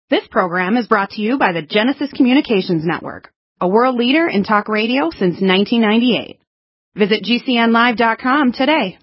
This program is brought to you by the Genesis Communications Network, a world leader in talk radio since 1998. Visit GCNlive.com today.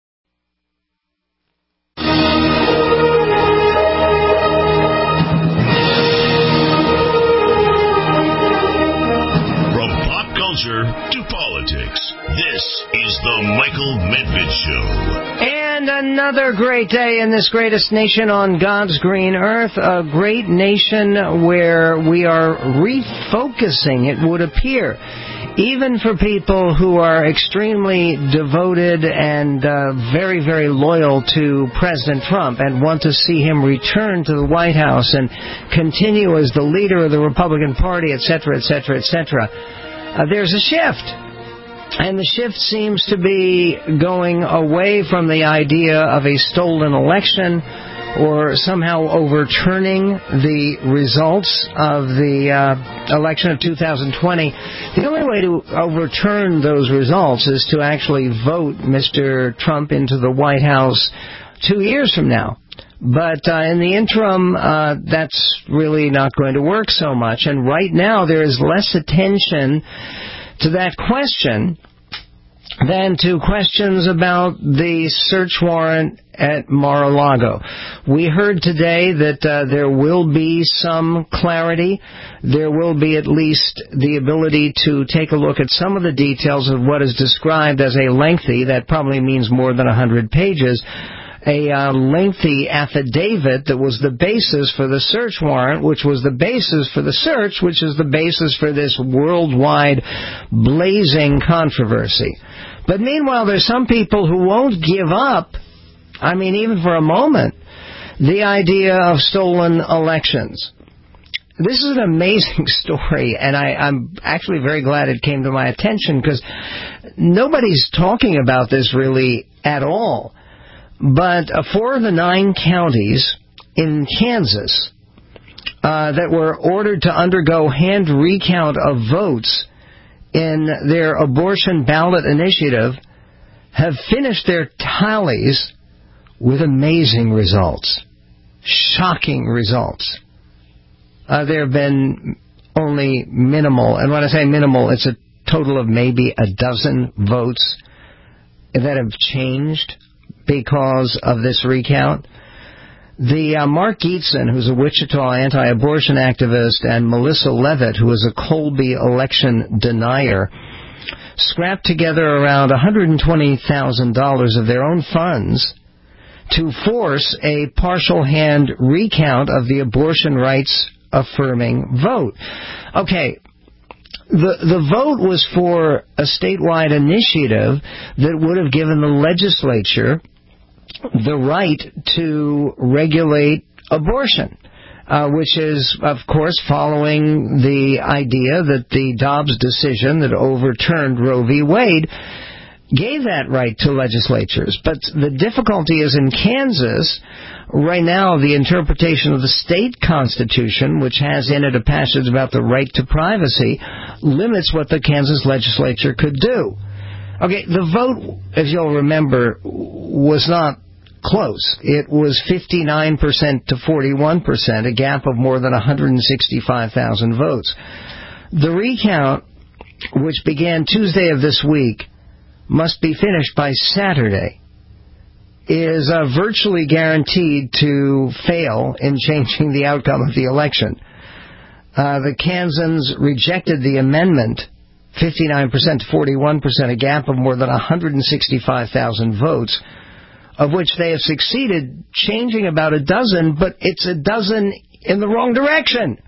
From pop culture to politics, this is the Michael Medved Show. And another great day in this greatest nation on God's green earth, a great nation where we are refocusing, it would appear, even for people who are extremely devoted and very, very loyal to President Trump and want to see him return to the White House and continue as the leader of the Republican Party, etc., etc., etc. There's a shift. And the shift seems to be going away from the idea of a stolen election or somehow overturning the results of the election of 2020. The only way to overturn those results is to actually vote Mr. Trump into the White House 2 years from now. But in the interim, that's really not going to work so much. And right now, there is less attention to that question than to questions about the search warrant at Mar-a-Lago. We heard today that there will be some clarity. There will be at least the ability to take a look at some of the details of what is described as a lengthy, that probably means more than 100 pages, a lengthy affidavit that was the basis for the search warrant, which was the basis for the search, which is the basis for this worldwide blazing controversy. But meanwhile, there's some people who won't give up, I mean, even for a moment, the idea of stolen elections. This is an amazing story, and I'm actually very glad it came to my attention, because nobody's talking about this really at all. But 4 of the 9 counties in Kansas that were ordered to undergo hand recount of votes in their abortion ballot initiative have finished their tallies with amazing results, shocking results. There have been only minimal, and when I say minimal, it's a total of maybe a dozen votes that have changed because of this recount. The Mark Geetson, who's a Wichita anti-abortion activist, and Melissa Levitt, who is a Colby election denier, scrapped together around $120,000 of their own funds to force a partial hand recount of the abortion rights affirming vote. Okay, the vote was for a statewide initiative that would have given the legislature the right to regulate abortion, which is, of course, following the idea that the Dobbs decision that overturned Roe v. Wade gave that right to legislatures. But the difficulty is in Kansas, right now, the interpretation of the state constitution, which has in it a passage about the right to privacy, limits what the Kansas legislature could do. Okay, the vote, as you'll remember, was not close. It was 59% to 41%, a gap of more than 165,000 votes. The recount, which began Tuesday of this week, must be finished by Saturday, is virtually guaranteed to fail in changing the outcome of the election. The Kansans rejected the amendment, 59% to 41%, a gap of more than 165,000 votes, of which they have succeeded changing about a dozen, but it's a dozen in the wrong direction.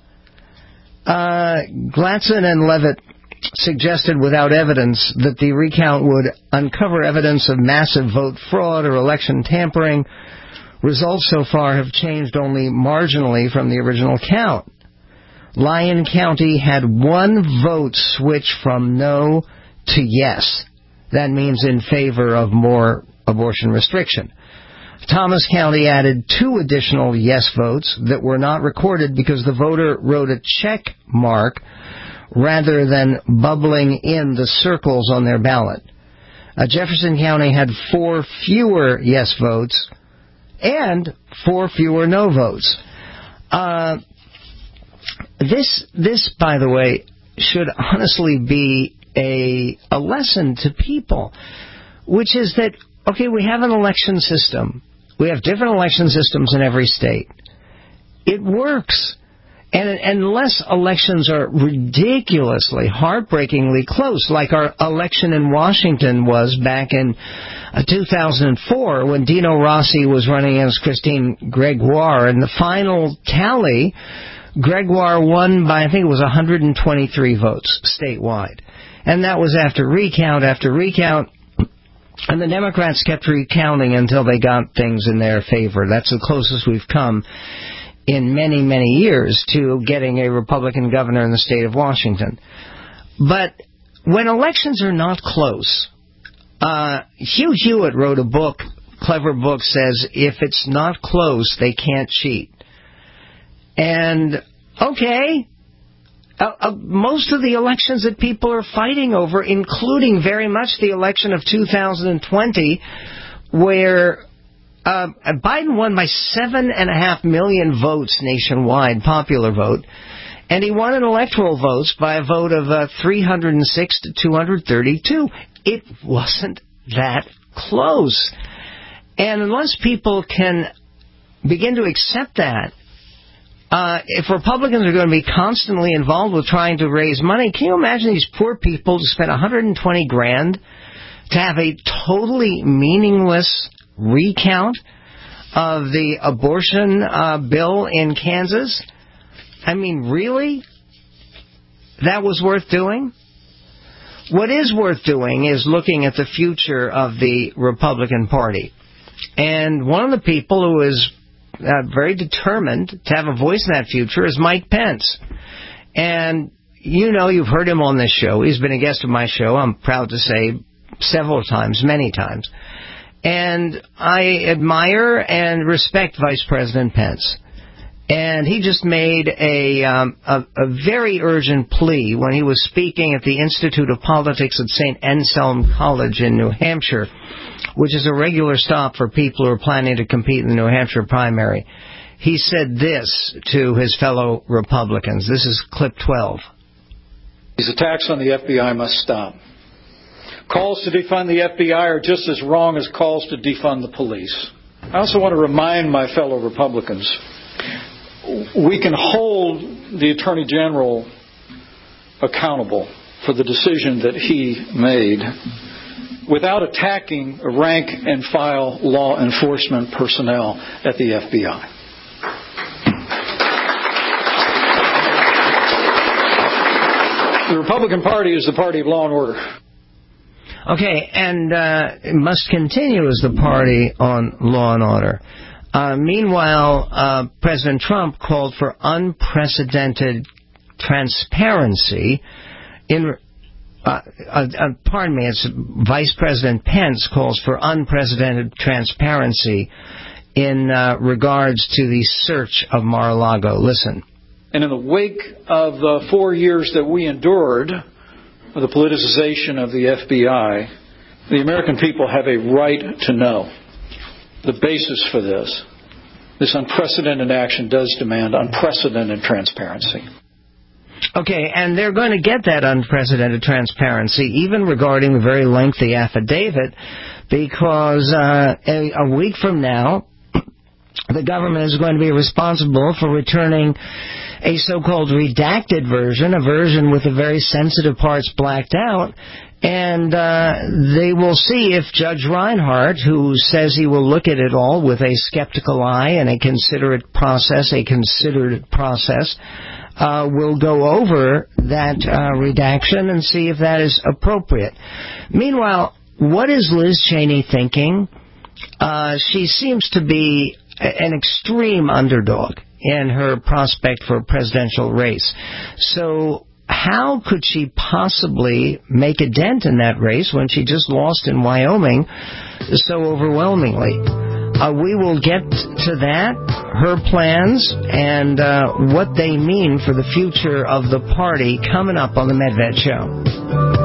Glatson and Levitt suggested without evidence that the recount would uncover evidence of massive vote fraud or election tampering. Results so far have changed only marginally from the original count. Lyon County had 1 vote switch from no to yes. That means in favor of more abortion restriction. Thomas County added 2 additional yes votes that were not recorded because the voter wrote a check mark rather than bubbling in the circles on their ballot. Jefferson County had 4 fewer yes votes and 4 fewer no votes. This, by the way, should honestly be a lesson to people, which is that, okay, we have an election system. We have different election systems in every state. It works. And unless elections are ridiculously, heartbreakingly close, like our election in Washington was back in 2004 when Dino Rossi was running against Christine Gregoire. In the final tally, Gregoire won by, I think it was 123 votes statewide. And that was after recount after recount. And the Democrats kept recounting until they got things in their favor. That's the closest we've come in many, many years to getting a Republican governor in the state of Washington. But when elections are not close, Hugh Hewitt wrote a book, clever book, says if it's not close, they can't cheat. And, okay, most of the elections that people are fighting over, including very much the election of 2020, where Biden won by 7.5 million votes nationwide, popular vote, and he won in electoral votes by a vote of 306 to 232. It wasn't that close. And unless people can begin to accept that, if Republicans are going to be constantly involved with trying to raise money, can you imagine these poor people to spend $120,000 to have a totally meaningless recount of the abortion bill in Kansas? I mean, really? That was worth doing? What is worth doing is looking at the future of the Republican Party. And one of the people who is very determined to have a voice in that future is Mike Pence. And you know, you've heard him on this show. He's been a guest of my show, I'm proud to say, several times, many times. And I admire and respect Vice President Pence. And he just made a very urgent plea when he was speaking at the Institute of Politics at St. Anselm College in New Hampshire, which is a regular stop for people who are planning to compete in the New Hampshire primary. He said this to his fellow Republicans. This is clip 12. These attacks on the FBI must stop. Calls to defund the FBI are just as wrong as calls to defund the police. I also want to remind my fellow Republicans, we can hold the Attorney General accountable for the decision that he made without attacking rank and file law enforcement personnel at the FBI. The Republican Party is the party of law and order. Okay, and it must continue as the party on law and order. Meanwhile, President Trump called for unprecedented transparency in... pardon me, it's Vice President Pence calls for unprecedented transparency in regards to the search of Mar-a-Lago. Listen. And in the wake of the 4 years that we endured of the politicization of the FBI, the American people have a right to know the basis for this. This unprecedented action does demand unprecedented transparency. Okay, and they're going to get that unprecedented transparency, even regarding the very lengthy affidavit, because a week from now, the government is going to be responsible for returning a so-called redacted version, a version with the very sensitive parts blacked out, and they will see if Judge Reinhart, who says he will look at it all with a skeptical eye and a considered process, will go over that redaction and see if that is appropriate. Meanwhile, what is Liz Cheney thinking? She seems to be an extreme underdog in her prospect for a presidential race. So how could she possibly make a dent in that race when she just lost in Wyoming so overwhelmingly? We will get to that, her plans, and what they mean for the future of the party coming up on the Medved Show.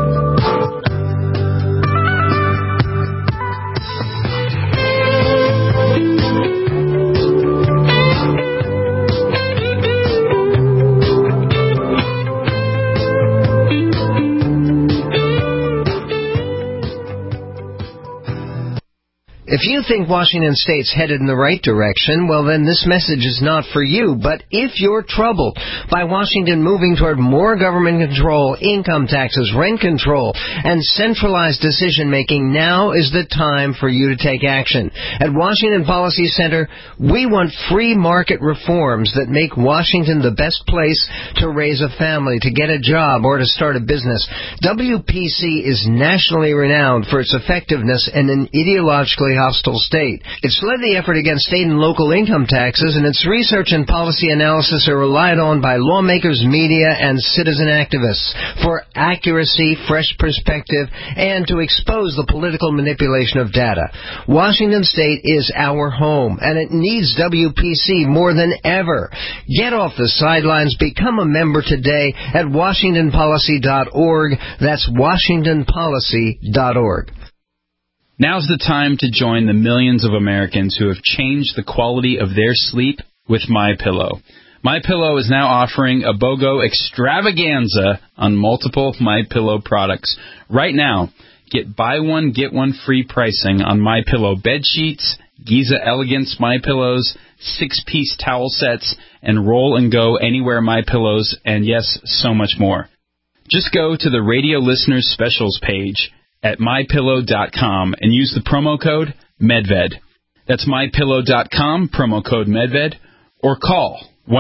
If you think Washington State's headed in the right direction, well, then this message is not for you. But if you're troubled by Washington moving toward more government control, income taxes, rent control, and centralized decision-making, now is the time for you to take action. At Washington Policy Center, we want free market reforms that make Washington the best place to raise a family, to get a job, or to start a business. WPC is nationally renowned for its effectiveness in an ideologically hostile state. It's led the effort against state and local income taxes, and its research and policy analysis are relied on by lawmakers, media, and citizen activists for accuracy, fresh perspective, and to expose the political manipulation of data. Washington State is our home, and it needs WPC more than ever. Get off the sidelines. Become a member today at WashingtonPolicy.org. That's WashingtonPolicy.org. Now's the time to join the millions of Americans who have changed the quality of their sleep with MyPillow. MyPillow is now offering a BOGO extravaganza on multiple MyPillow products. Right now, get buy one, get one free pricing on MyPillow bed sheets, Giza Elegance MyPillows, 6-piece towel sets, and Roll and Go Anywhere MyPillows, and yes, so much more. Just go to the Radio Listeners Specials page at MyPillow.com and use the promo code MEDVED. That's MyPillow.com, promo code MEDVED, or call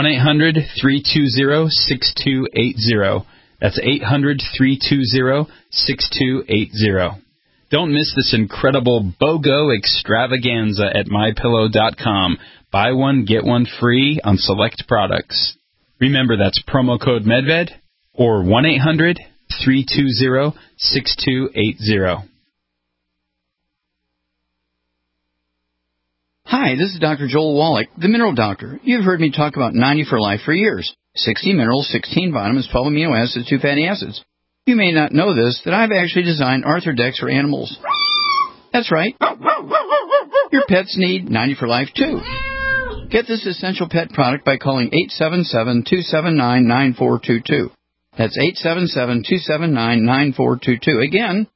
1-800-320-6280. That's 800-320-6280. Don't miss this incredible BOGO extravaganza at MyPillow.com. Buy one, get one free on select products. Remember, that's promo code MEDVED or 1-800-320-6280. Hi, this is Dr. Joel Wallach, the Mineral Doctor. You've heard me talk about 90 for Life for years. 60 minerals, 16 vitamins, 12 amino acids, 2 fatty acids. You may not know this, that I've actually designed Arthrodex for animals. That's right. Your pets need 90 for Life, too. Get this essential pet product by calling 877-279-9422. That's 877-279-9422. Again,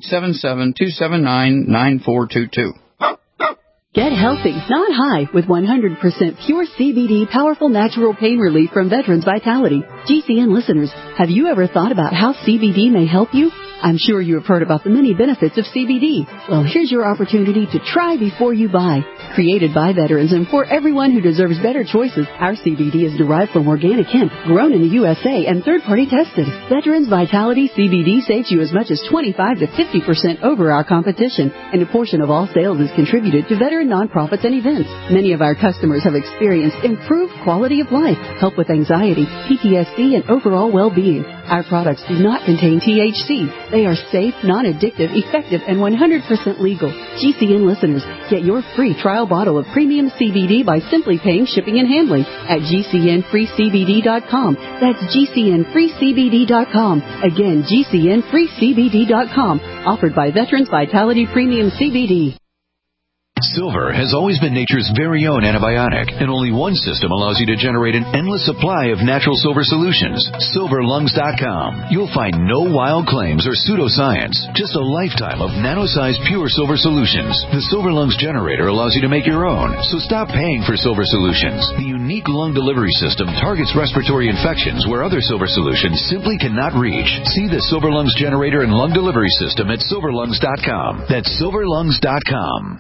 877-279-9422. Get healthy, not high, with 100% pure CBD powerful natural pain relief from Veterans Vitality. GCN listeners, have you ever thought about how CBD may help you? I'm sure you have heard about the many benefits of CBD. Well, here's your opportunity to try before you buy. Created by veterans and for everyone who deserves better choices, our CBD is derived from organic hemp, grown in the USA, and third-party tested. Veterans Vitality CBD saves you as much as 25 to 50% over our competition, and a portion of all sales is contributed to veteran nonprofits and events. Many of our customers have experienced improved quality of life, help with anxiety, PTSD, and overall well-being. Our products do not contain THC. They are safe, non-addictive, effective, and 100% legal. GCN listeners, get your free trial bottle of premium CBD by simply paying shipping and handling at GCNFreeCBD.com. That's GCNFreeCBD.com. Again, GCNFreeCBD.com. Offered by Veterans Vitality Premium CBD. Silver has always been nature's very own antibiotic, and only one system allows you to generate an endless supply of natural silver solutions. SilverLungs.com. You'll find no wild claims or pseudoscience, just a lifetime of nano-sized pure silver solutions. The Silver Lungs generator allows you to make your own, so stop paying for silver solutions. The unique lung delivery system targets respiratory infections where other silver solutions simply cannot reach. See the Silver Lungs generator and lung delivery system at SilverLungs.com. That's SilverLungs.com.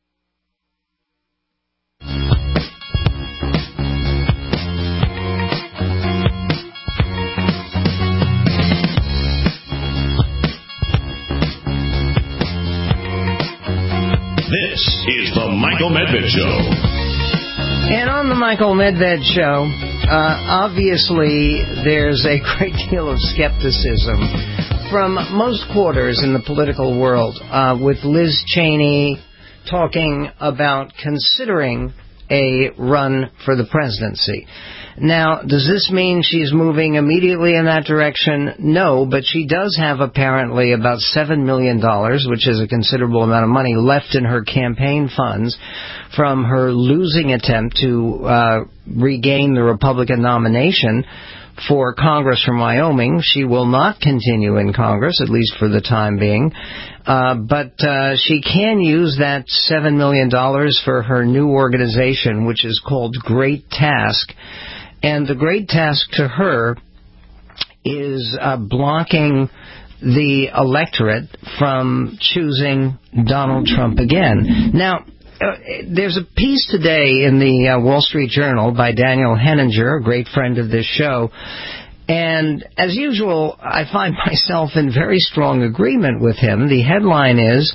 This is the Michael Medved Show. And on the Michael Medved Show, obviously there's a great deal of skepticism from most quarters in the political world, with Liz Cheney talking about considering a run for the presidency. Now, does this mean she's moving immediately in that direction? No, but she does have apparently about $7 million, which is a considerable amount of money, left in her campaign funds from her losing attempt to regain the Republican nomination for Congress from Wyoming. She will not continue in Congress, at least for the time being. But she can use that $7 million for her new organization, which is called Great Task. And the great task to her is blocking the electorate from choosing Donald Trump again. Now, there's a piece today in the Wall Street Journal by Daniel Henninger, a great friend of this show. And as usual, I find myself in very strong agreement with him. The headline is,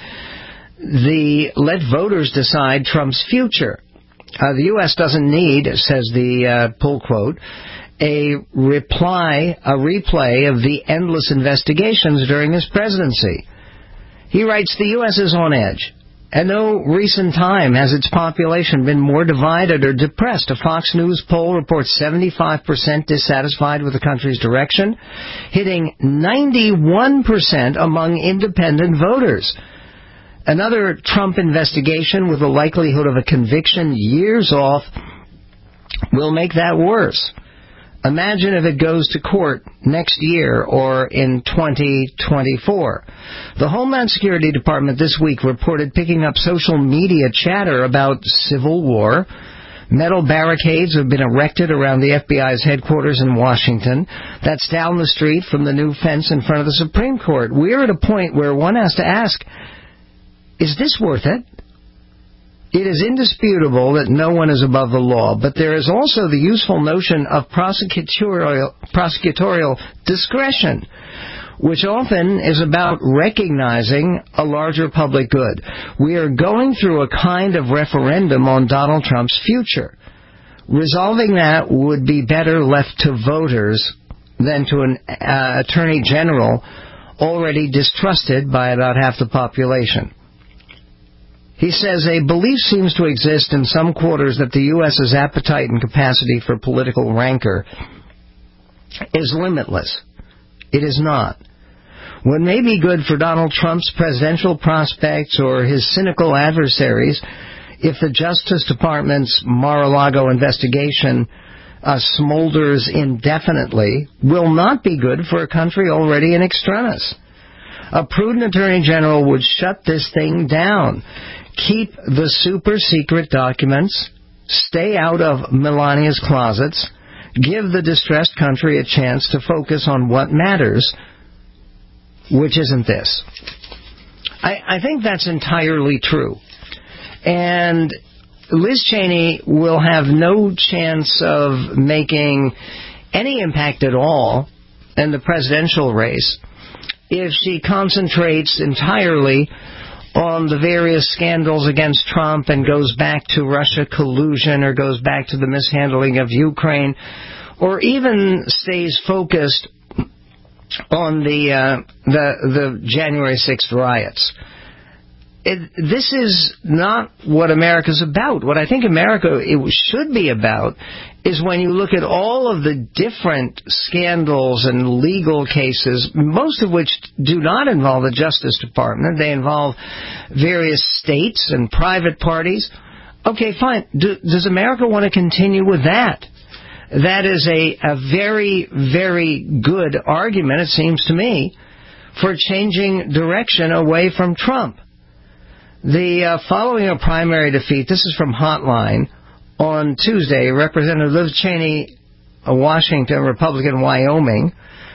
Let Voters Decide Trump's Future. The U.S. doesn't need, says the pull quote, a replay of the endless investigations during his presidency. He writes, the U.S. is on edge. At no recent time has its population been more divided or depressed. A Fox News poll reports 75% dissatisfied with the country's direction, hitting 91% among independent voters. Another Trump investigation with the likelihood of a conviction years off will make that worse. Imagine if it goes to court next year or in 2024. The Homeland Security Department this week reported picking up social media chatter about civil war. Metal barricades have been erected around the FBI's headquarters in Washington. That's down the street from the new fence in front of the Supreme Court. We're at a point where one has to ask, is this worth it? It is indisputable that no one is above the law, but there is also the useful notion of prosecutorial discretion, which often is about recognizing a larger public good. We are going through a kind of referendum on Donald Trump's future. Resolving that would be better left to voters than to an attorney general already distrusted by about half the population. He says, a belief seems to exist in some quarters that the U.S.'s appetite and capacity for political rancor is limitless. It is not. What may be good for Donald Trump's presidential prospects or his cynical adversaries, if the Justice Department's Mar-a-Lago investigation smolders indefinitely, will not be good for a country already in extremis. A prudent attorney general would shut this thing down. Keep the super-secret documents, stay out of Melania's closets, give the distressed country a chance to focus on what matters, which isn't this. I think that's entirely true. And Liz Cheney will have no chance of making any impact at all in the presidential race if she concentrates entirely on the various scandals against Trump and goes back to Russia collusion or goes back to the mishandling of Ukraine, or even stays focused on the January 6th riots. This is not what America's about. What I think America should be about is when you look at all of the different scandals and legal cases, most of which do not involve the Justice Department. They involve various states and private parties. Okay, fine. Does America want to continue with that? That is a very, very good argument, it seems to me, for changing direction away from Trump. Following a primary defeat, this is from Hotline, on Tuesday, Representative Liz Cheney, a Washington Republican, Wyoming,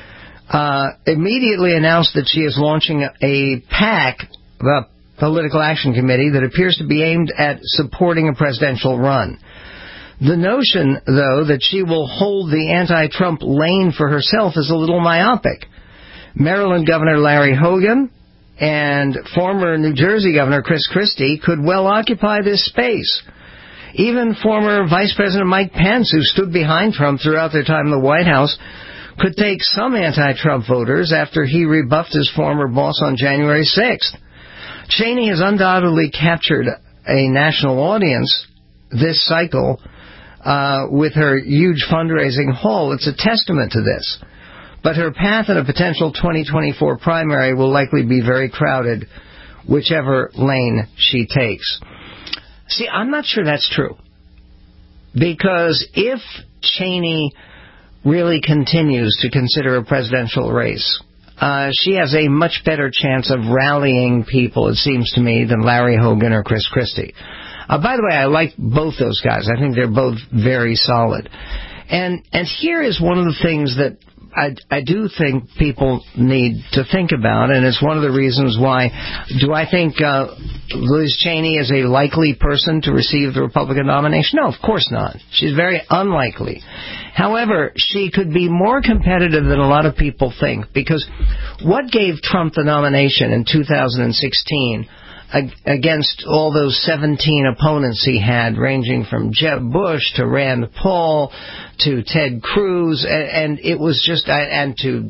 immediately announced that she is launching a PAC, the Political Action Committee, that appears to be aimed at supporting a presidential run. The notion, though, that she will hold the anti-Trump lane for herself is a little myopic. Maryland Governor Larry Hogan and former New Jersey Governor Chris Christie could well occupy this space. Even former Vice President Mike Pence, who stood behind Trump throughout their time in the White House, could take some anti-Trump voters after he rebuffed his former boss on January 6th. Cheney has undoubtedly captured a national audience this cycle with her huge fundraising haul. It's a testament to this. But her path in a potential 2024 primary will likely be very crowded, whichever lane she takes. See, I'm not sure that's true. Because if Cheney really continues to consider a presidential race, she has a much better chance of rallying people, it seems to me, than Larry Hogan or Chris Christie. By the way, I like both those guys. I think they're both very solid. And here is one of the things that I do think people need to think about, and it's one of the reasons why. Do I think Liz Cheney is a likely person to receive the Republican nomination? No, of course not. She's very unlikely. However, she could be more competitive than a lot of people think, because what gave Trump the nomination in 2016 against all those 17 opponents he had, ranging from Jeb Bush to Rand Paul to Ted Cruz, and it was just, and to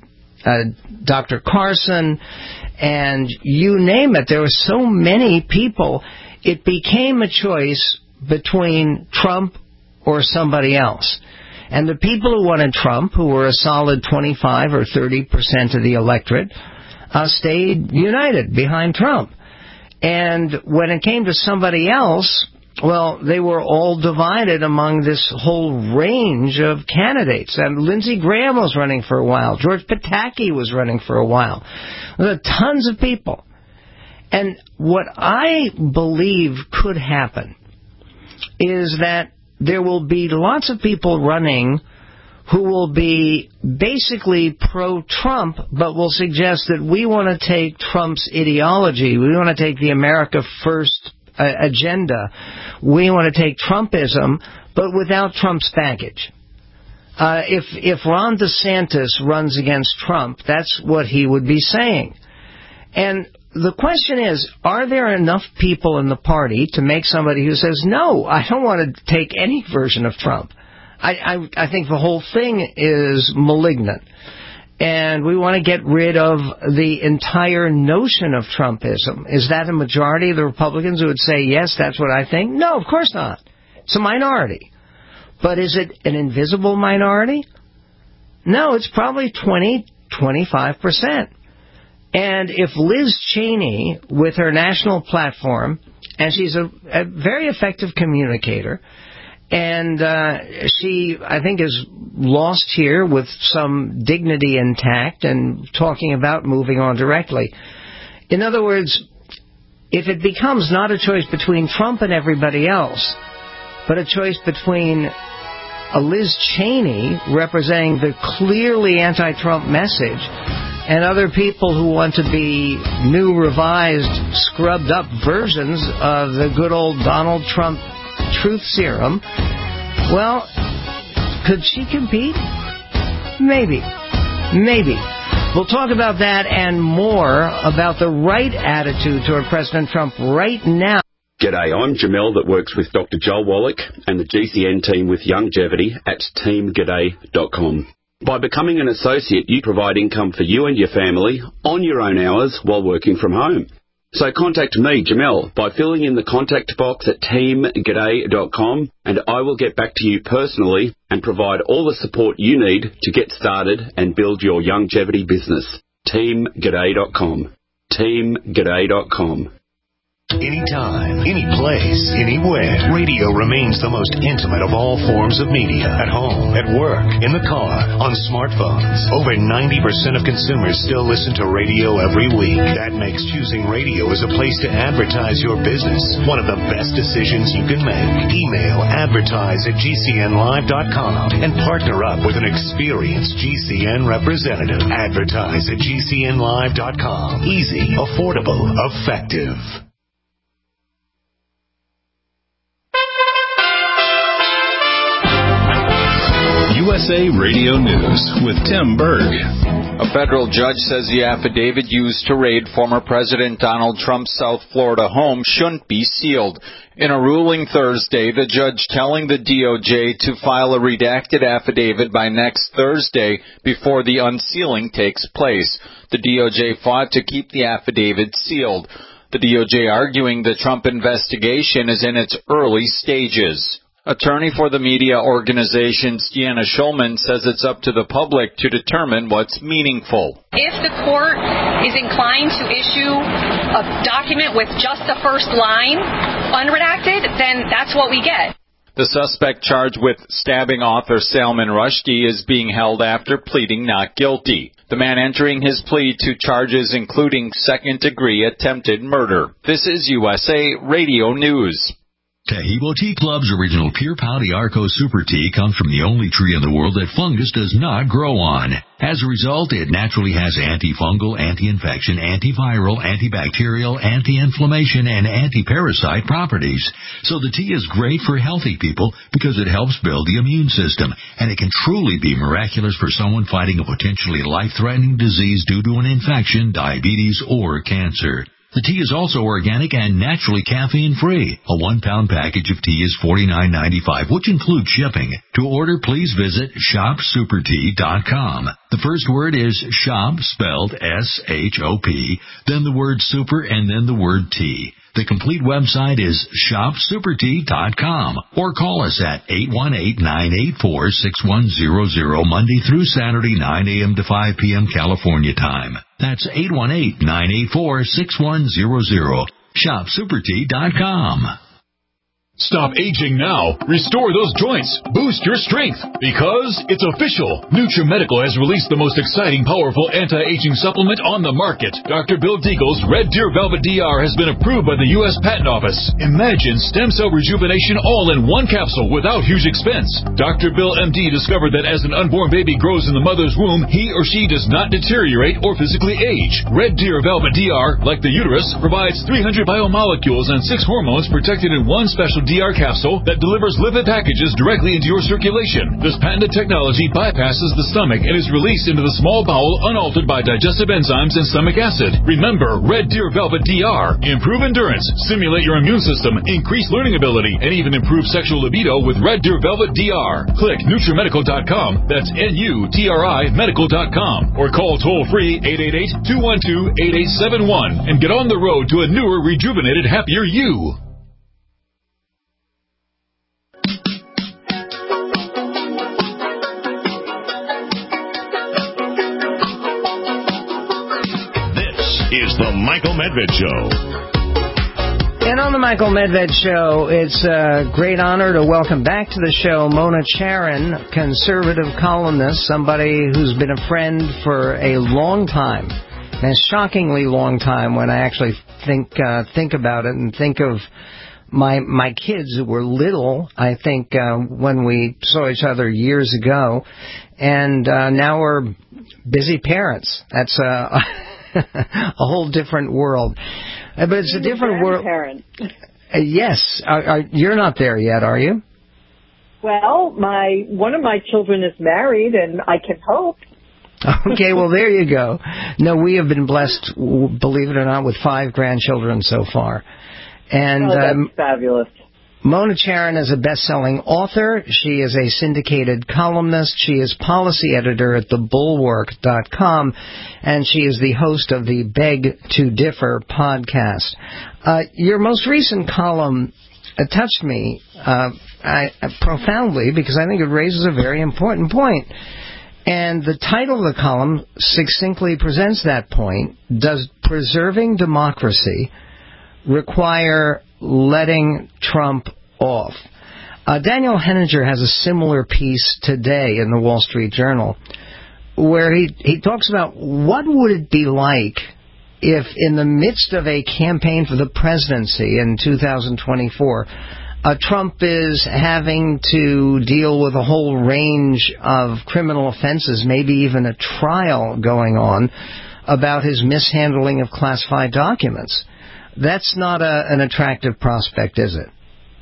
Dr. Carson, and you name it. There were so many people. It became a choice between Trump or somebody else. And the people who wanted Trump, who were a solid 25 or 30% of the electorate, stayed united behind Trump. And when it came to somebody else, well, they were all divided among this whole range of candidates. And Lindsey Graham was running for a while. George Pataki was running for a while. There were tons of people. And what I believe could happen is that there will be lots of people running who will be basically pro-Trump, but will suggest that we want to take Trump's ideology, we want to take the America First agenda, we want to take Trumpism, but without Trump's baggage. If Ron DeSantis runs against Trump, that's what he would be saying. And the question is, are there enough people in the party to make somebody who says, no, I don't want to take any version of Trump? I think the whole thing is malignant. And we want to get rid of the entire notion of Trumpism. Is that a majority of the Republicans who would say, yes, that's what I think? No, of course not. It's a minority. But is it an invisible minority? No, it's probably 20-25%. And if Liz Cheney, with her national platform, and she's a very effective communicator, and she, I think, is lost here with some dignity intact and talking about moving on directly. In other words, if it becomes not a choice between Trump and everybody else, but a choice between a Liz Cheney representing the clearly anti-Trump message and other people who want to be new, revised, scrubbed-up versions of the good old Donald Trump truth serum, well, could she compete? Maybe. We'll talk about that and more about the right attitude toward President Trump right now. G'day, I'm Jamel that works with Dr. Joel Wallach and the GCN team with Longevity at teamg'day.com. By becoming an associate, you provide income for you and your family on your own hours while working from home. So contact me, Jamel, by filling in the contact box at teamg'day.com, and I will get back to you personally and provide all the support you need to get started and build your longevity business. teamg'day.com. teamg'day.com. Anytime, any place, anywhere, radio remains the most intimate of all forms of media. At home, at work, in the car, on smartphones. Over 90% of consumers still listen to radio every week. That makes choosing radio as a place to advertise your business one of the best decisions you can make. Email advertise@gcnlive.com and partner up with an experienced GCN representative. Advertise at gcnlive.com. Easy, affordable, effective. USA Radio News with Tim Berg. A federal judge says the affidavit used to raid former President Donald Trump's South Florida home shouldn't be sealed. In a ruling Thursday, the judge telling the DOJ to file a redacted affidavit by next Thursday before the unsealing takes place. The DOJ fought to keep the affidavit sealed. The DOJ arguing the Trump investigation is in its early stages. Attorney for the media organization Deanna Schulman says it's up to the public to determine what's meaningful. If the court is inclined to issue a document with just the first line unredacted, then that's what we get. The suspect charged with stabbing author Salman Rushdie is being held after pleading not guilty. The man entering his plea to charges including second-degree attempted murder. This is USA Radio News. Tahibo Tea Club's original Pure Pau Arco Super Tea comes from the only tree in the world that fungus does not grow on. As a result, it naturally has antifungal, anti-infection, antiviral, antibacterial, anti-inflammation, and anti-parasite properties. So the tea is great for healthy people because it helps build the immune system, and it can truly be miraculous for someone fighting a potentially life-threatening disease due to an infection, diabetes, or cancer. The tea is also organic and naturally caffeine-free. A 1-pound package of tea is $49.95, which includes shipping. To order, please visit shopsupertea.com. The first word is shop, spelled S-H-O-P, then the word super, and then the word tea. The complete website is shopsupertea.com, or call us at 818-984-6100 Monday through Saturday, 9 a.m. to 5 p.m. California time. That's 818-984-6100. shopsupertea.com. Stop aging now. Restore those joints. Boost your strength. Because it's official. NutriMedical has released the most exciting, powerful anti-aging supplement on the market. Dr. Bill Deagle's Red Deer Velvet DR has been approved by the U.S. Patent Office. Imagine stem cell rejuvenation all in one capsule without huge expense. Dr. Bill MD discovered that as an unborn baby grows in the mother's womb, he or she does not deteriorate or physically age. Red Deer Velvet DR, like the uterus, provides 300 biomolecules and 6 hormones protected in one special DR capsule that delivers lipid packages directly into your circulation. This patented technology bypasses the stomach and is released into the small bowel unaltered by digestive enzymes and stomach acid. Remember, Red Deer Velvet DR. Improve endurance, stimulate your immune system, increase learning ability, and even improve sexual libido with Red Deer Velvet DR. Click NutriMedical.com, that's N-U-T-R-I Medical.com, or call toll-free 888-212-8871 and get on the road to a newer, rejuvenated, happier you. Is the Michael Medved Show. And on the Michael Medved Show, it's a great honor to welcome back to the show Mona Charen, conservative columnist, somebody who's been a friend for a long time, a shockingly long time when I actually think about it and think of my kids who were little, I think, when we saw each other years ago, and now we're busy parents. That's a whole different world. But it's a different world. Yes. You're not there yet, are you? Well, one of my children is married, and I can hope. Okay, well, there you go. No, we have been blessed, believe it or not, with 5 grandchildren so far. And that's fabulous. Mona Charen is a best-selling author. She is a syndicated columnist. She is policy editor at thebulwark.com, and she is the host of the Beg to Differ podcast. Your most recent column touched me profoundly because I think it raises a very important point. And the title of the column succinctly presents that point. Does preserving democracy require letting Trump off? Daniel Henninger has a similar piece today in the Wall Street Journal where he talks about what would it be like if in the midst of a campaign for the presidency in 2024, Trump is having to deal with a whole range of criminal offenses, maybe even a trial going on about his mishandling of classified documents. That's not an attractive prospect, is it?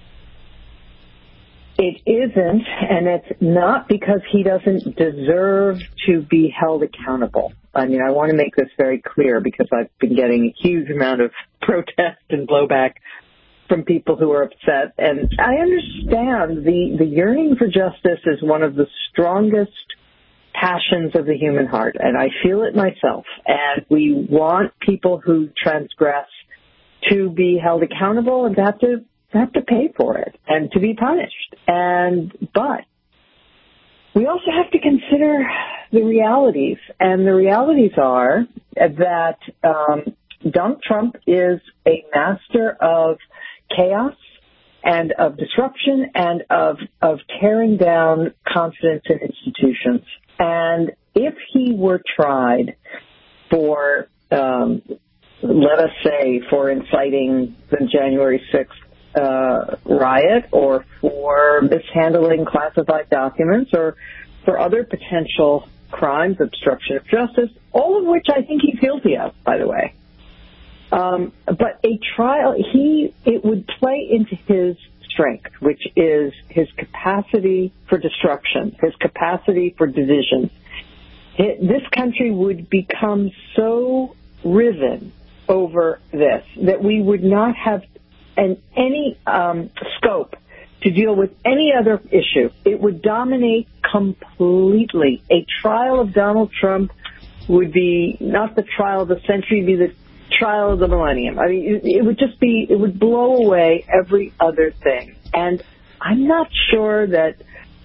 It isn't, and it's not because he doesn't deserve to be held accountable. I mean, I want to make this very clear because I've been getting a huge amount of protest and blowback from people who are upset. And I understand the yearning for justice is one of the strongest passions of the human heart, and I feel it myself. And we want people who transgress to be held accountable and have to pay for it and to be punished. But we also have to consider the realities, and the realities are that Donald Trump is a master of chaos and of disruption and of tearing down confidence in institutions. And if he were tried for, let us say, for inciting the January 6th riot, or for mishandling classified documents, or for other potential crimes, obstruction of justice, all of which I think he's guilty of, by the way. But a trial, it would play into his strength, which is his capacity for destruction, his capacity for division. This country would become so riven over this that we would not have any scope to deal with any other issue. It would dominate completely. A trial of Donald Trump would be not the trial of the century, it'd be the trial of the millennium. I mean, it would blow away every other thing. And I'm not sure that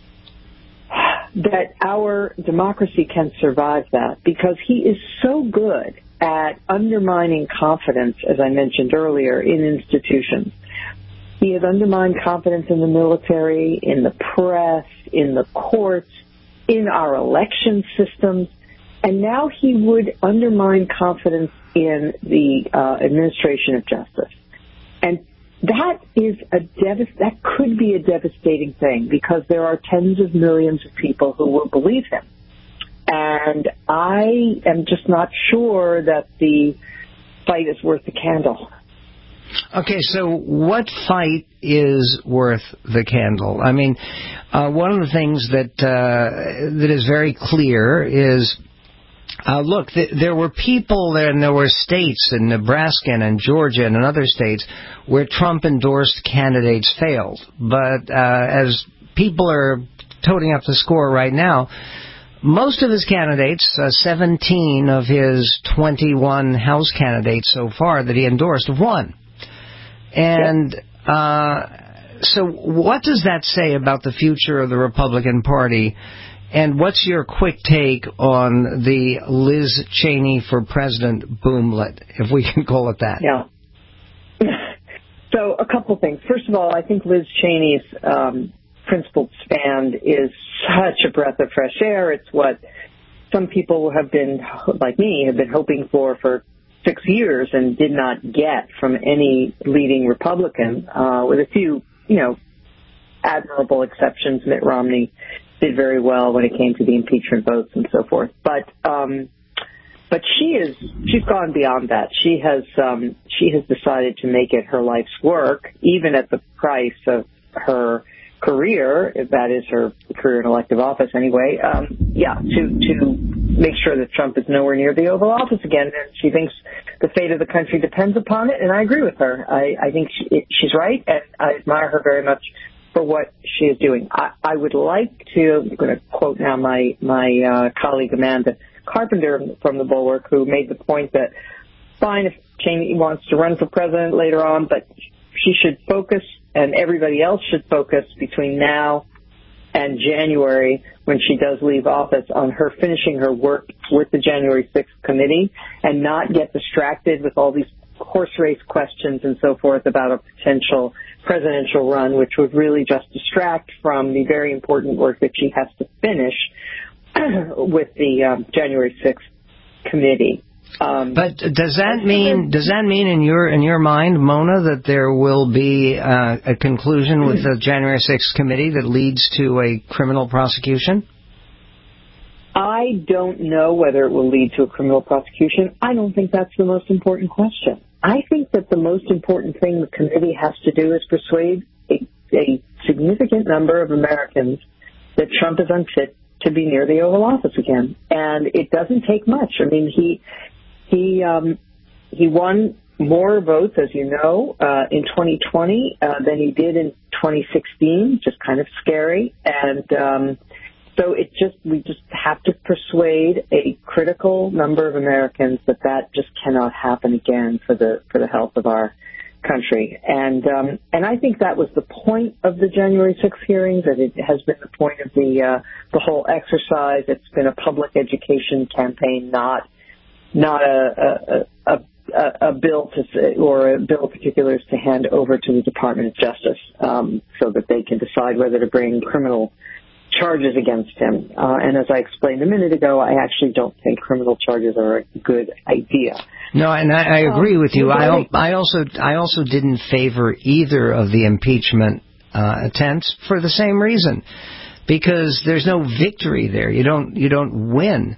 our democracy can survive that, because he is so good at undermining confidence, as I mentioned earlier, in institutions. He has undermined confidence in the military, in the press, in the courts, in our election systems, and now he would undermine confidence in the administration of justice. And that could be a devastating thing, because there are tens of millions of people who will believe him. And I am just not sure that the fight is worth the candle. Okay, so what fight is worth the candle? I mean, one of the things that is very clear is, look, there were people there, and there were states in Nebraska and in Georgia and in other states where Trump-endorsed candidates failed. But as people are toting up the score right now, most of his candidates, 17 of his 21 House candidates so far that he endorsed, won. And so what does that say about the future of the Republican Party? And what's your quick take on the Liz Cheney for President boomlet, if we can call it that? Yeah. So a couple things. First of all, I think Liz Cheney's principled stand is such a breath of fresh air. It's what some people have been, like me, have been hoping for 6 years and did not get from any leading Republican, with a few, admirable exceptions. Mitt Romney did very well when it came to the impeachment votes and so forth. But she's gone beyond that. She has decided to make it her life's work, even at the price of her career, if that is her career in elective office anyway, to make sure that Trump is nowhere near the Oval Office again. And she thinks the fate of the country depends upon it, and I agree with her. I think she's right, and I admire her very much for what she is doing. I would like to, I'm going to quote now my colleague Amanda Carpenter from the Bulwark, who made the point that fine if Cheney wants to run for president later on, but she should focus, and everybody else should focus between now and January, when she does leave office, on her finishing her work with the January 6th committee, and not get distracted with all these horse race questions and so forth about a potential presidential run, which would really just distract from the very important work that she has to finish with the January 6th committee. But does that mean in your mind, Mona, that there will be a conclusion with the January 6th committee that leads to a criminal prosecution? I don't know whether it will lead to a criminal prosecution. I don't think that's the most important question. I think that the most important thing the committee has to do is persuade a significant number of Americans that Trump is unfit to be near the Oval Office again. And it doesn't take much. I mean, he won more votes, as you know, in 2020 than he did in 2016, just kind of scary. And so we just have to persuade a critical number of Americans that just cannot happen again for the health of our country. And I think that was the point of the January 6th hearings, that it has been the point of the whole exercise. It's been a public education campaign, not a a bill or a bill of particulars to hand over to the Department of Justice so that they can decide whether to bring criminal charges against him. And as I explained a minute ago, I actually don't think criminal charges are a good idea. No, and I agree with you. I also didn't favor either of the impeachment attempts for the same reason, because there's no victory there. You don't win.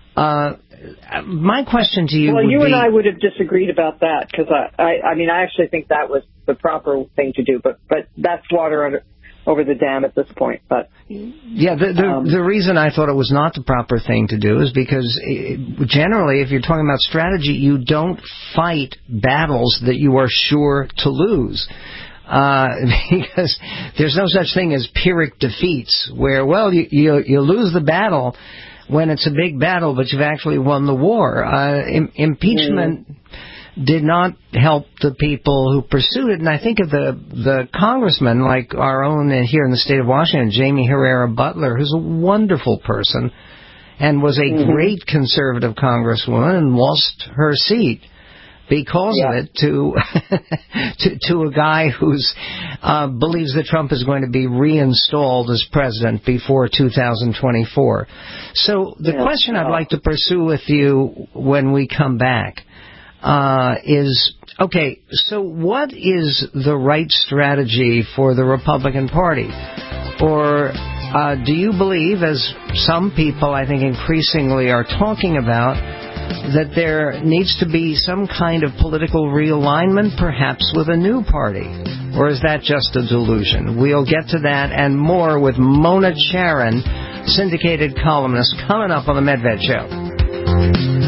My question to you well, would you be, and I would have disagreed about that, because I mean, I actually think that was the proper thing to do, but that's water over the dam at this point. But yeah, the reason I thought it was not the proper thing to do is because generally, if you're talking about strategy, you don't fight battles that you are sure to lose. Because there's no such thing as Pyrrhic defeats, where, well, you lose the battle when it's a big battle, but you've actually won the war. Impeachment did not help the people who pursued it, and I think of the congressmen, like our own here in the state of Washington, Jamie Herrera Butler, who's a wonderful person and was a great conservative congresswoman and lost her seat because of it to a guy who's believes that Trump is going to be reinstalled as president before 2024. So the question I'd like to pursue with you when we come back is, okay, so what is the right strategy for the Republican Party? Or do you believe, as some people I think increasingly are talking about, that there needs to be some kind of political realignment, perhaps with a new party? Or is that just a delusion? We'll get to that and more with Mona Charen, syndicated columnist, coming up on the Medved Show.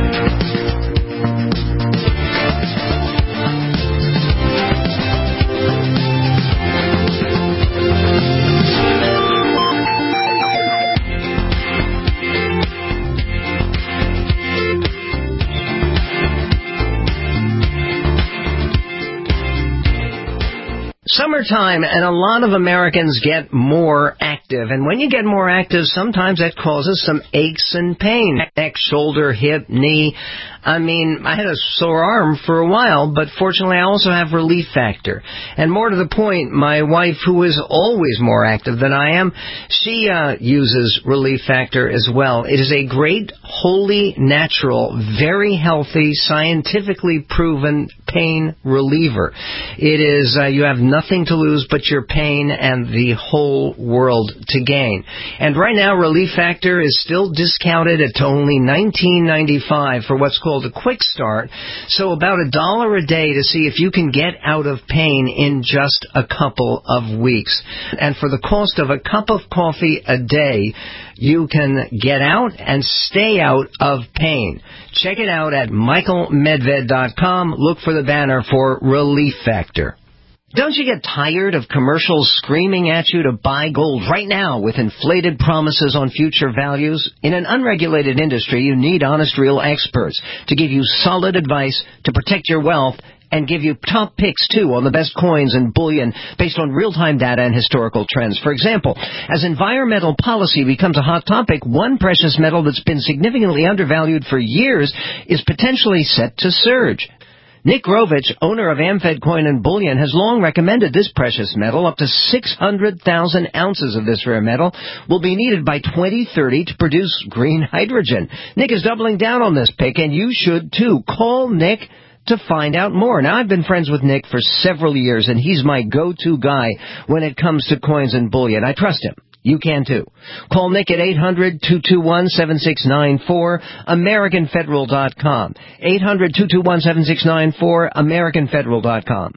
Summertime, and a lot of Americans get more active. And when you get more active, sometimes that causes some aches and pain. Neck, shoulder, hip, knee. I mean, I had a sore arm for a while, but fortunately I also have Relief Factor. And more to the point, my wife, who is always more active than I am, she uses Relief Factor as well. It is a great, wholly natural, very healthy, scientifically proven pain reliever. It is, you have nothing to lose but your pain and the whole world to gain. And right now, Relief Factor is still discounted at only $19.95 for what's called a quick start. So about $1 a day to see if you can get out of pain in just a couple of weeks. And for the cost of a cup of coffee a day, you can get out and stay out of pain. Check it out at michaelmedved.com. Look for the banner for Relief Factor. Don't you get tired of commercials screaming at you to buy gold right now with inflated promises on future values? In an unregulated industry, you need honest, real experts to give you solid advice to protect your wealth and give you top picks, too, on the best coins and bullion based on real-time data and historical trends. For example, as environmental policy becomes a hot topic, one precious metal that's been significantly undervalued for years is potentially set to surge. Nick Grovich, owner of Amfed Coin and Bullion, has long recommended this precious metal. Up to 600,000 ounces of this rare metal will be needed by 2030 to produce green hydrogen. Nick is doubling down on this pick, and you should too. Call Nick to find out more. Now, I've been friends with Nick for several years, and he's my go-to guy when it comes to coins and bullion. I trust him. You can too. Call Nick at 800-221-7694, AmericanFederal.com. 800-221-7694, AmericanFederal.com.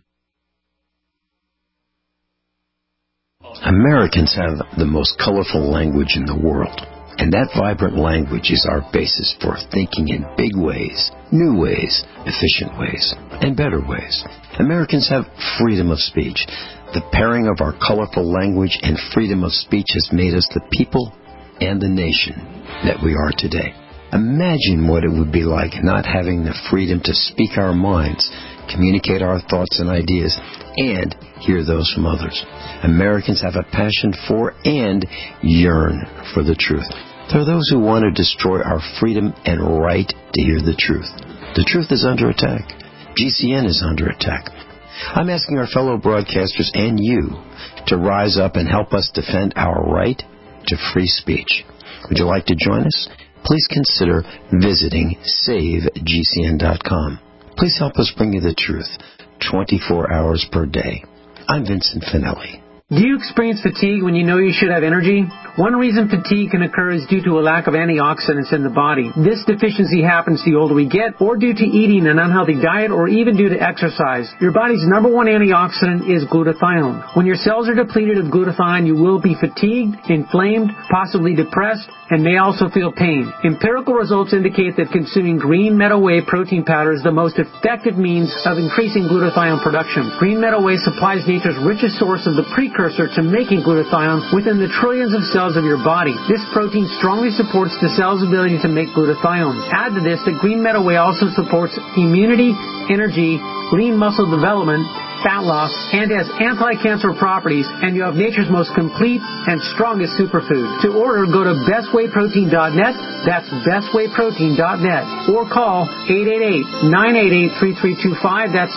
Americans have the most colorful language in the world. And that vibrant language is our basis for thinking in big ways, new ways, efficient ways, and better ways. Americans have freedom of speech. The pairing of our colorful language and freedom of speech has made us the people and the nation that we are today. Imagine what it would be like not having the freedom to speak our minds, communicate our thoughts and ideas, and hear those from others. Americans have a passion for and yearn for the truth. There are those who want to destroy our freedom and right to hear the truth. The truth is under attack. GCN is under attack. I'm asking our fellow broadcasters and you to rise up and help us defend our right to free speech. Would you like to join us? Please consider visiting SaveGCN.com. Please help us bring you the truth 24 hours per day. I'm Vincent Finelli. Do you experience fatigue when you know you should have energy? One reason fatigue can occur is due to a lack of antioxidants in the body. This deficiency happens the older we get, or due to eating an unhealthy diet, or even due to exercise. Your body's number one antioxidant is glutathione. When your cells are depleted of glutathione, you will be fatigued, inflamed, possibly depressed, and may also feel pain. Empirical results indicate that consuming green meadow whey protein powder is the most effective means of increasing glutathione production. Green meadow whey supplies nature's richest source of the precursor to making glutathione within the trillions of cells of your body. This protein strongly supports the cell's ability to make glutathione. Add to this that green meadow whey also supports immunity, energy, lean muscle development, fat loss, and has anti-cancer properties, and you have nature's most complete and strongest superfood. To order, go to bestwayprotein.net, that's bestwayprotein.net, or call 888-988-3325, that's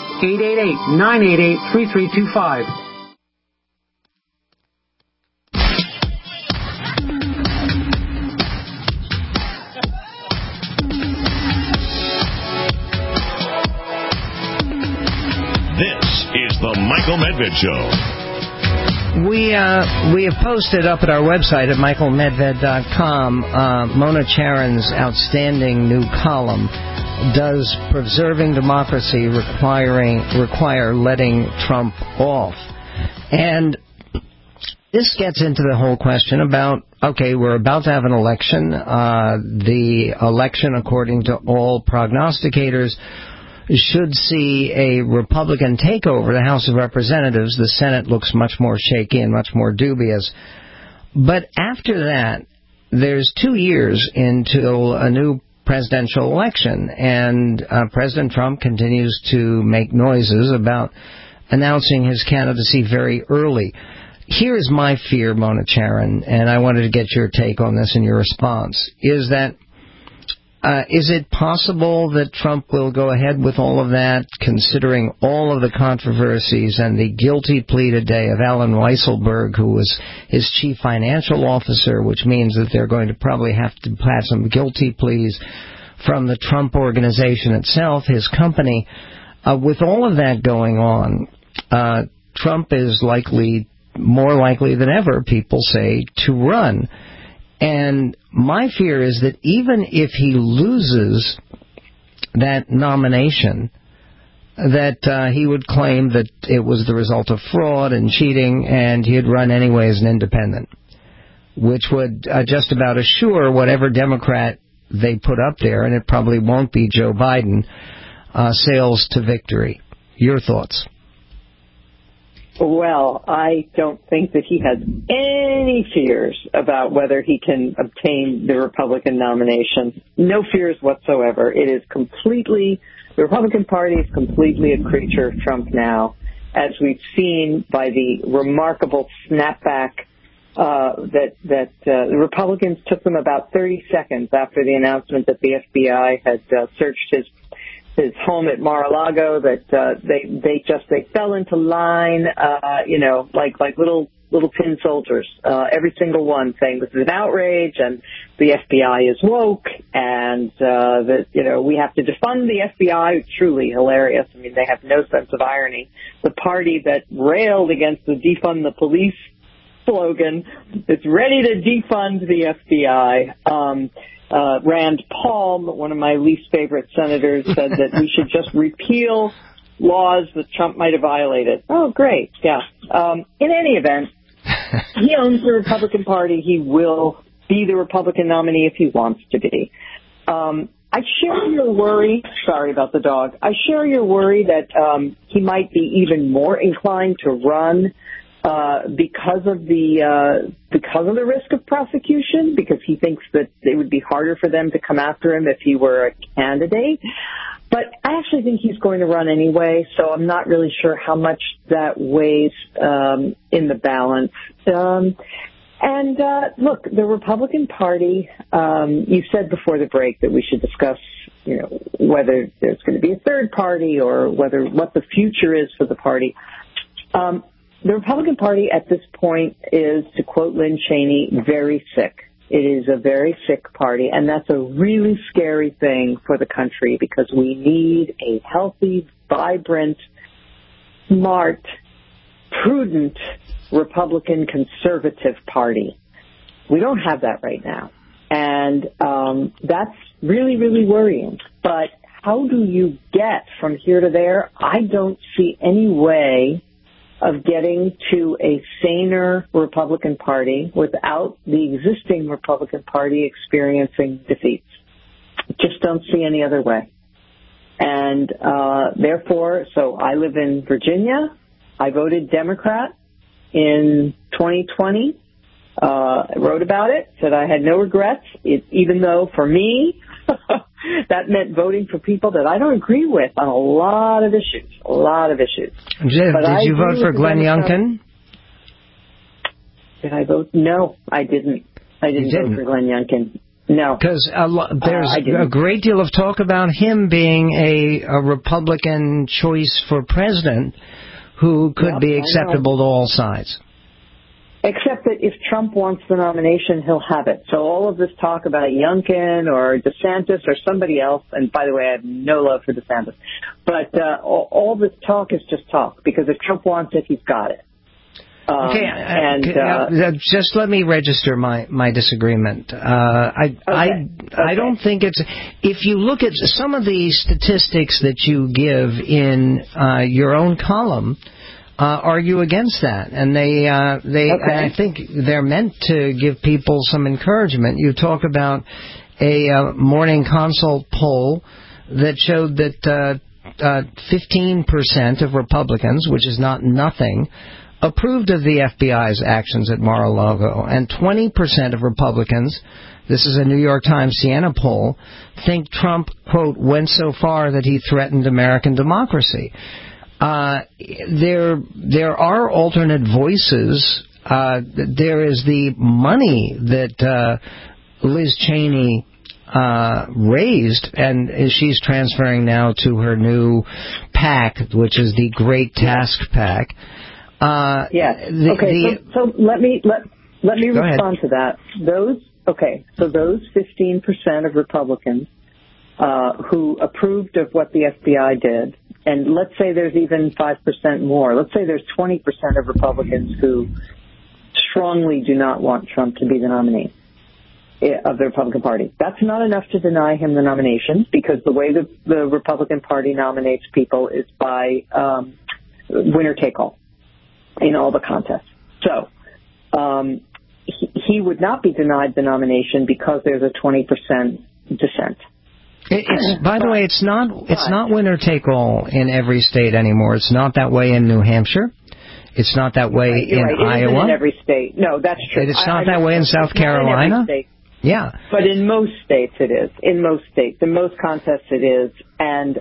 888-988-3325. The Michael Medved Show. We have posted up at our website at michaelmedved.com Mona Charon's outstanding new column, Does Preserving Democracy Require Letting Trump Off? And this gets into the whole question about, okay, we're about to have an election. The election, according to all prognosticators, should see a Republican takeover the House of Representatives. The Senate looks much more shaky and much more dubious. But after that, there's 2 years until a new presidential election, and President Trump continues to make noises about announcing his candidacy very early. Here's my fear, Mona Charon, and I wanted to get your take on this and your response, is that is it possible that Trump will go ahead with all of that, considering all of the controversies and the guilty plea today of Alan Weisselberg, who was his chief financial officer, which means that they're going to probably have to have some guilty pleas from the Trump organization itself, his company. With all of that going on, Trump is more likely than ever, people say, to run. And my fear is that even if he loses that nomination, that he would claim that it was the result of fraud and cheating, and he'd run anyway as an independent, which would just about assure whatever Democrat they put up there, and it probably won't be Joe Biden, sails to victory. Your thoughts? Well, I don't think that he has any fears about whether he can obtain the Republican nomination. No fears whatsoever. It is completely, the Republican Party is completely a creature of Trump now, as we've seen by the remarkable snapback that the Republicans took them about 30 seconds after the announcement that the FBI had searched his home at Mar-a-Lago, that they fell into line, like little tin soldiers, every single one saying this is an outrage and the FBI is woke and that we have to defund the FBI. Truly hilarious. I mean, they have no sense of irony. The party that railed against the defund the police slogan is ready to defund the FBI. Rand Paul, one of my least favorite senators, said that we should just repeal laws that Trump might have violated. Oh, great. Yeah. In any event, he owns the Republican Party. He will be the Republican nominee if he wants to be. I share your worry. Sorry about the dog. I share your worry that he might be even more inclined to run because of the risk of prosecution, because he thinks that it would be harder for them to come after him if he were a candidate. But I actually think he's going to run anyway, so I'm not really sure how much that weighs in the balance. And look, the Republican Party, you said before the break that we should discuss, whether there's going to be a third party or what the future is for the party. The Republican Party at this point is, to quote Lynn Cheney, very sick. It is a very sick party, and that's a really scary thing for the country because we need a healthy, vibrant, smart, prudent Republican conservative party. We don't have that right now. And that's really, really worrying. But how do you get from here to there? I don't see any way of getting to a saner Republican Party without the existing Republican Party experiencing defeats. Just don't see any other way. And therefore, so I live in Virginia. I voted Democrat in 2020. I wrote about it, said I had no regrets, even though for me, that meant voting for people that I don't agree with on a lot of issues. Did you vote for Glenn Youngkin? Did I vote? No, I didn't. I didn't vote for Glenn Youngkin. No. Because there's a great deal of talk about him being a Republican choice for president who could be acceptable to all sides. Except that if Trump wants the nomination, he'll have it. So all of this talk about Youngkin or DeSantis or somebody else, and by the way, I have no love for DeSantis, but all this talk is just talk, because if Trump wants it, he's got it. Just let me register my disagreement. I don't think it's. If you look at some of the statistics that you give in your own column, argue against that, and I think they're meant to give people some encouragement. You talk about a Morning Consult poll that showed that 15% of Republicans, which is not nothing, approved of the FBI's actions at Mar-a-Lago, and 20% of Republicans, this is a New York Times Siena poll, think Trump, quote, went so far that he threatened American democracy. There are alternate voices. There is the money that Liz Cheney raised, and she's transferring now to her new PAC, which is the Great Task PAC. Yes. So let me respond to that. Those 15% of Republicans who approved of what the FBI did, and let's say there's even 5% more. Let's say there's 20% of Republicans who strongly do not want Trump to be the nominee of the Republican Party. That's not enough to deny him the nomination, because the way the Republican Party nominates people is by winner take all in all the contests. So he would not be denied the nomination because there's a 20% dissent. By the way, it's not winner take all in every state anymore. It's not that way in New Hampshire. It's not that way in Iowa. It isn't in every state. No, that's true. It's not that way in South Carolina. Yeah. But in most states it is. In most states. In most contests it is. And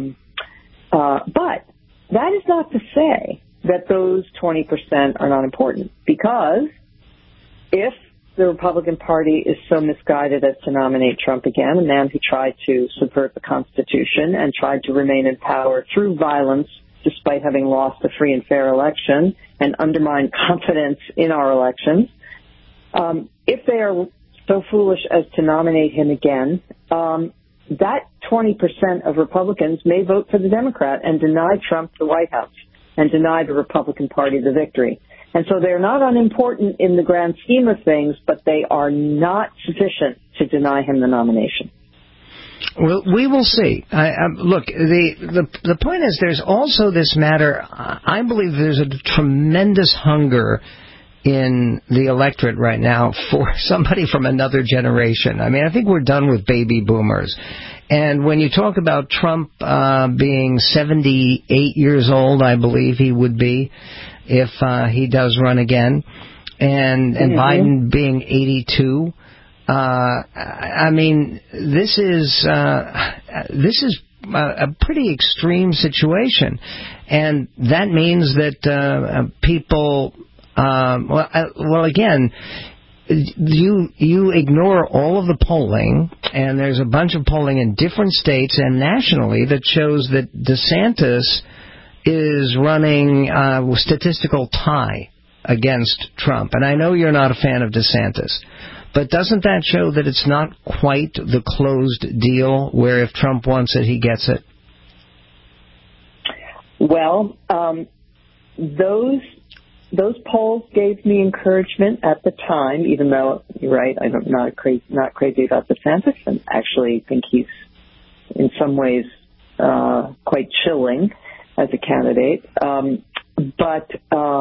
but that is not to say that those 20% are not important, because if the Republican Party is so misguided as to nominate Trump again, a man who tried to subvert the Constitution and tried to remain in power through violence despite having lost a free and fair election and undermine confidence in our elections, if they are so foolish as to nominate him again, that 20% of Republicans may vote for the Democrat and deny Trump the White House and deny the Republican Party the victory. And so they're not unimportant in the grand scheme of things, but they are not sufficient to deny him the nomination. Well, we will see. Look, the point is, there's also this matter. I believe there's a tremendous hunger in the electorate right now for somebody from another generation. I mean, I think we're done with baby boomers. And when you talk about Trump being 78 years old, I believe he would be if he does run again, and Biden being 82. I mean, this is a pretty extreme situation, and that means that people. Well, again, you ignore all of the polling, and there's a bunch of polling in different states and nationally that shows that DeSantis is running statistical tie against Trump. And I know you're not a fan of DeSantis, but doesn't that show that it's not quite the closed deal where if Trump wants it, he gets it? Well, those polls gave me encouragement at the time, even though you're right, I'm not crazy about DeSantis, and actually think he's in some ways quite chilling as a candidate. But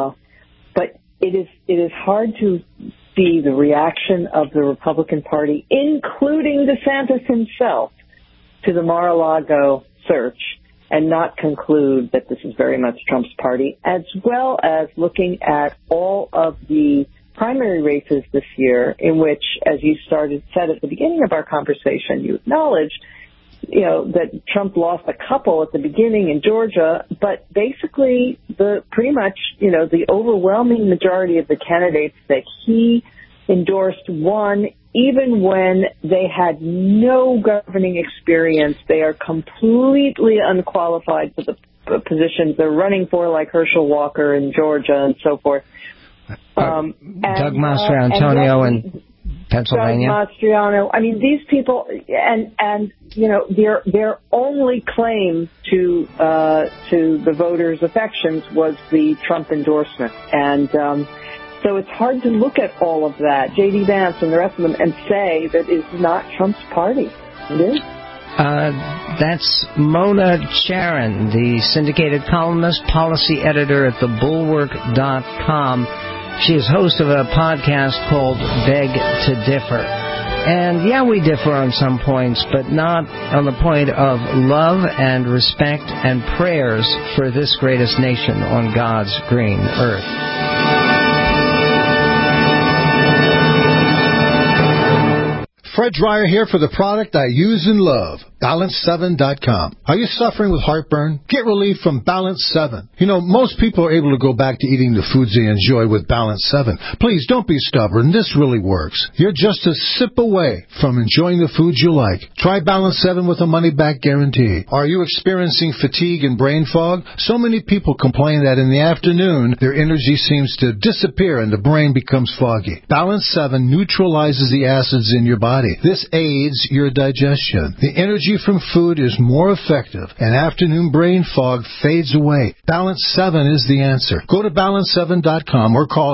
it is hard to see the reaction of the Republican Party, including DeSantis himself, to the Mar-a-Lago search, and not conclude that this is very much Trump's party, as well as looking at all of the primary races this year, in which, as you said at the beginning of our conversation, you acknowledged, that Trump lost a couple at the beginning in Georgia, but basically the overwhelming majority of the candidates that he endorsed won, even when they had no governing experience. They are completely unqualified for the positions they're running for, like Herschel Walker in Georgia and so forth. Doug Mastriano in Pennsylvania. Doug Mastriano. I mean, these people, and their only claim to the voters' affections was the Trump endorsement, and so it's hard to look at all of that, J.D. Vance and the rest of them, and say that it's not Trump's party. It is. That's Mona Charen, the syndicated columnist, policy editor at thebulwark.com. She is host of a podcast called Beg to Differ. And yeah, we differ on some points, but not on the point of love and respect and prayers for this greatest nation on God's green earth. Fred Dreyer here for the product I use and love, Balance7.com. Are you suffering with heartburn? Get relief from Balance 7. Most people are able to go back to eating the foods they enjoy with Balance 7. Please don't be stubborn. This really works. You're just a sip away from enjoying the foods you like. Try Balance 7 with a money-back guarantee. Are you experiencing fatigue and brain fog? So many people complain that in the afternoon, their energy seems to disappear and the brain becomes foggy. Balance 7 neutralizes the acids in your body. This aids your digestion. The energy from food is more effective, and afternoon brain fog fades away. Balance 7 is the answer. Go to Balance7.com or call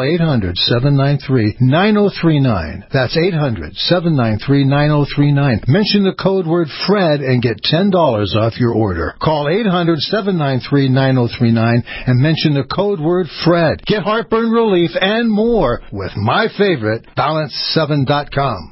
800-793-9039. That's 800-793-9039. Mention the code word FRED and get $10 off your order. Call 800-793-9039 and mention the code word FRED. Get heartburn relief and more with my favorite, Balance7.com.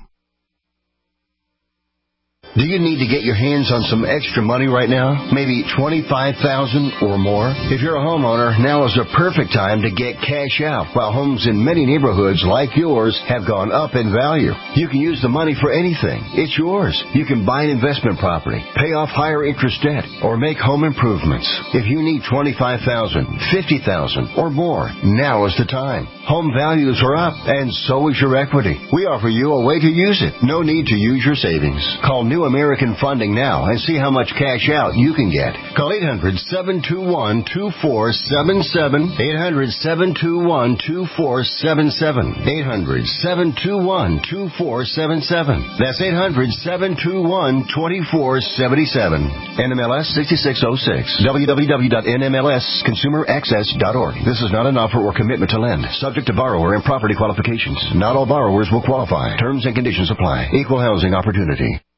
Do you need to get your hands on some extra money right now? Maybe $25,000 or more? If you're a homeowner, now is the perfect time to get cash out while homes in many neighborhoods like yours have gone up in value. You can use the money for anything. It's yours. You can buy an investment property, pay off higher interest debt, or make home improvements. If you need $25,000, $50,000 or more, now is the time. Home values are up, and so is your equity. We offer you a way to use it. No need to use your savings. Call New American Funding now and see how much cash out you can get. Call 800-721-2477. 800-721-2477. 800-721-2477. That's 800-721-2477. NMLS 6606. www.nmlsconsumeraccess.org. This is not an offer or commitment to lend. Subject to borrower and property qualifications. Not all borrowers will qualify. Terms and conditions apply. Equal housing opportunity.